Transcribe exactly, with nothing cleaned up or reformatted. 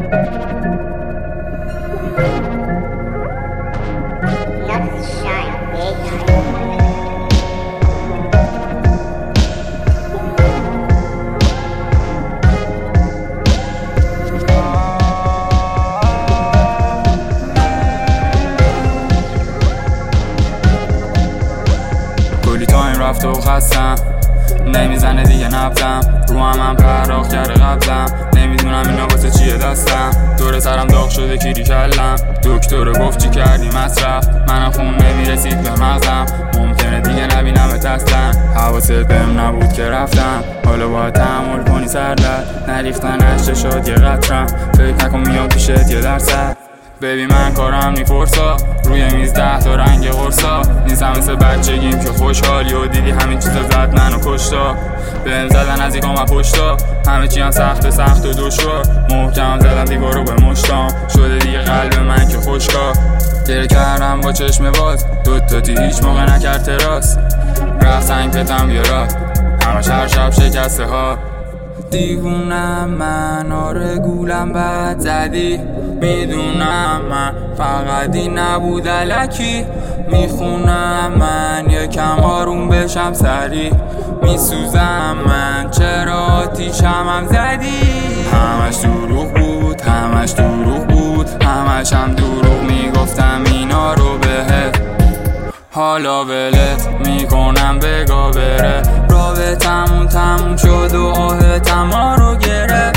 کلی تایم رفت و خستم، نمیزنه دیگه نبزم، رو هم هم پرداخت کرده قبضم، نمیدونم اینا واسه چیه دستم، دور سرم داغ شده کیری کلم، دکتر گفت چی کردی مصرف، منم خون نمیرسید به مغزم، ممکنه دیگه نبینمت اصلا، حواست بهم نبود که رفتم، حالا باید تحمل کنی سردرد، نریختن اشک شاد یه قطرم، فکر نکن میام پیشت یه درصد. ببین من کارم میپرسا، روی میز ده تا رنگ قرصا، نیستم مثل بچگیم که خوشحالی و دیدی همین چیزا زد منو کشتا، بهم زدن از یکم و پشتا، همه چی هم سخت سخت و دشوار، محکم زدن دیوارو به مشتام، شده دیگه قلب من که خوشکا، گره کردم با چشم باز، دوتاتی هیچ موقع نکرد تراس، رفت سنگ پتم بیارات، همش هر شب شکسته ها. دیوونم من، آره گولم بد زدی، میدونم من فقط این نبود الکی، میخونم من یکم آروم بشم سری، میسوزم من چرا آتیشم هم زدی، همش دروغ بود همش دروغ بود همش هم دروغ میگفتم اینا رو بهت، حالا ولت میکنم بگا بره، رابطمون تموم شد و آهتم ها رو گرفت.